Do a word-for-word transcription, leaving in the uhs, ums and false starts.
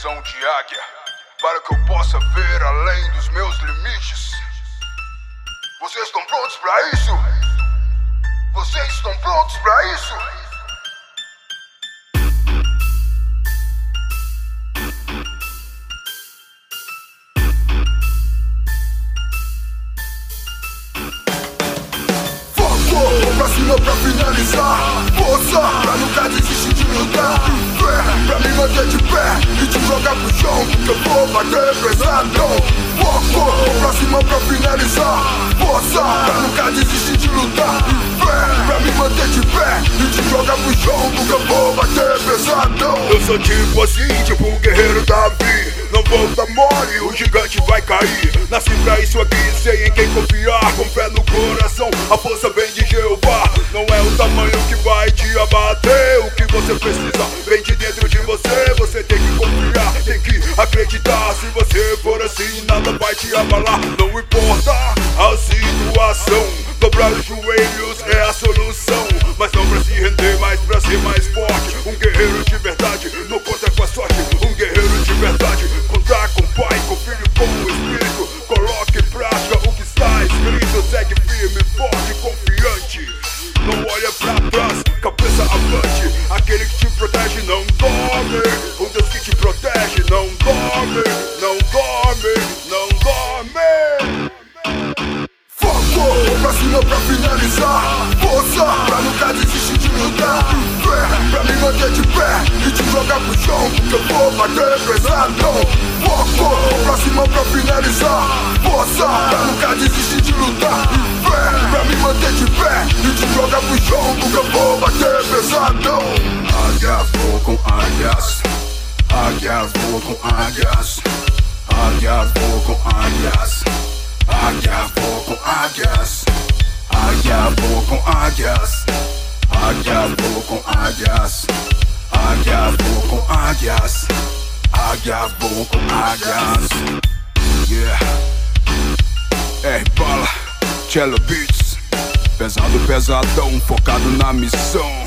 visão de águia, para que eu possa ver além dos meus limites. Vocês estão prontos para isso? Vocês estão prontos para isso? Pra cima pra finalizar, força pra nunca desistir de lutar, fé pra me manter de pé e te jogar pro chão, porque eu vou bater pesadão. Foco pra cima pra finalizar, força pra nunca desistir de lutar, fé pra me manter de pé e te jogar pro chão, porque eu vou bater pesadão. Eu sou tipo assim, tipo um guerreiro Davi. Não vou dar mole, o gigante vai cair. Nasci pra isso aqui, sei em quem confiar. Com fé no coração, a força vem de Jeová. Não é o tamanho que vai te abater. O que você precisa vem de dentro de você. Você tem que confiar, tem que acreditar. Se você for assim, nada vai te abalar. Não importa a situação, dobrar os joelhos é a solução. Mas não pra se render, mas pra ser mais forte. Um guerreiro de verdade não conta com a sorte. Um guerreiro de verdade contar com o Pai, com o Filho, com o Espírito. Coloque em prática o que está escrito. Segue firme, forte, confiante. Não olha pra trás, cabeça avante. Aquele que te protege não dorme. O Deus que te protege não dorme. Não dorme, não dorme. Foco pra cima pra finalizar, força pra nunca desistir de lutar, fé pra me manter de pé e te jogar pro chão, porque eu vou bater pesadão. Foco pra cima pra finalizar, força pra nunca desistir de lutar, fé pra me manter de pé e te jogar pro chão, porque eu vou bater pesadão. Águias voam com águias, águias voam com águias, águias voam com águias. Águia voa com águias, águia voa com águias, águia voa com águias, águia voa com águias, águia voa com águias. Yeah. R-Bala, Cello Beats, pesado, pesadão, focado na missão.